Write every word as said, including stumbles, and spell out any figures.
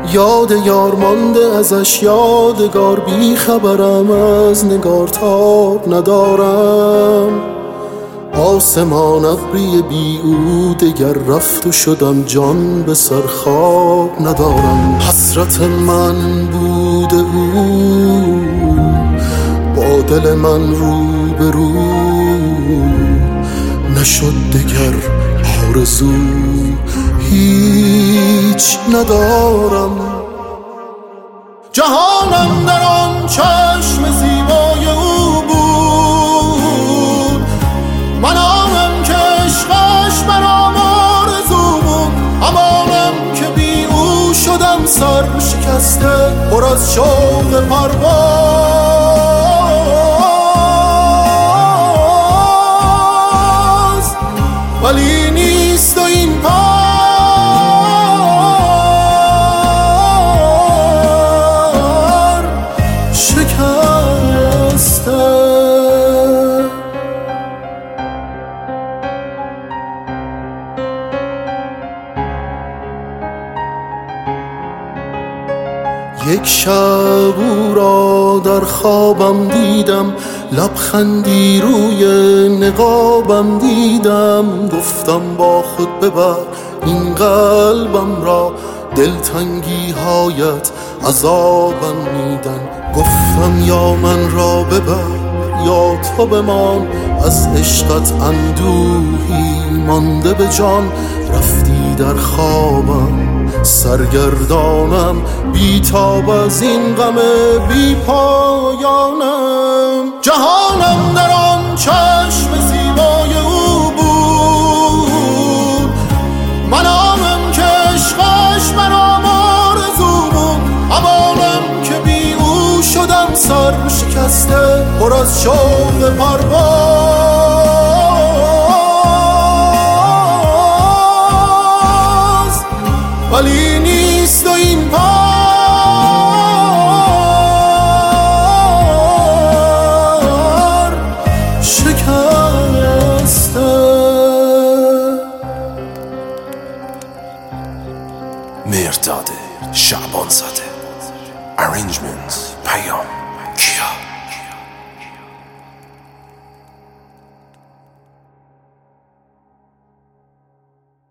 یاد یار مانده ازش یادگار، بی خبرم از نگار تاب ندارم. آسمان ابری بی او دگر رفت و شدم جان به سر خواب ندارم. حسرت من بود او با دل من رو به رو، نشد دگر آرزو هیچ ندارم. جهانم در آن چشم زیبای او بود، من آنم که عشقش برام آرزو بود. همانم که بی او شدم سر شکسته پر از شوق پرواز، ولی نیست و این پا یک شب او را در خوابم دیدم، لبخندی روی نقابم دیدم. گفتم با خود ببر این قلبم را، دلتنگی هایت عذابم میدن. گفتم یا من را ببر یا تو بمان، از عشقت اندوهی مانده به جان. رفتی در خوابم سرگردانم، بی تاب از این غم بی پایانم. جهانم در آن چشم زیبای او بود، من آنم که عشقش برام آرزو بود. همانم که بی او شدم سر شکسته پر از شوق پرواز، ولی نیست و این پار شکسته. مرداد شعبان زاده. Arrangement پیام.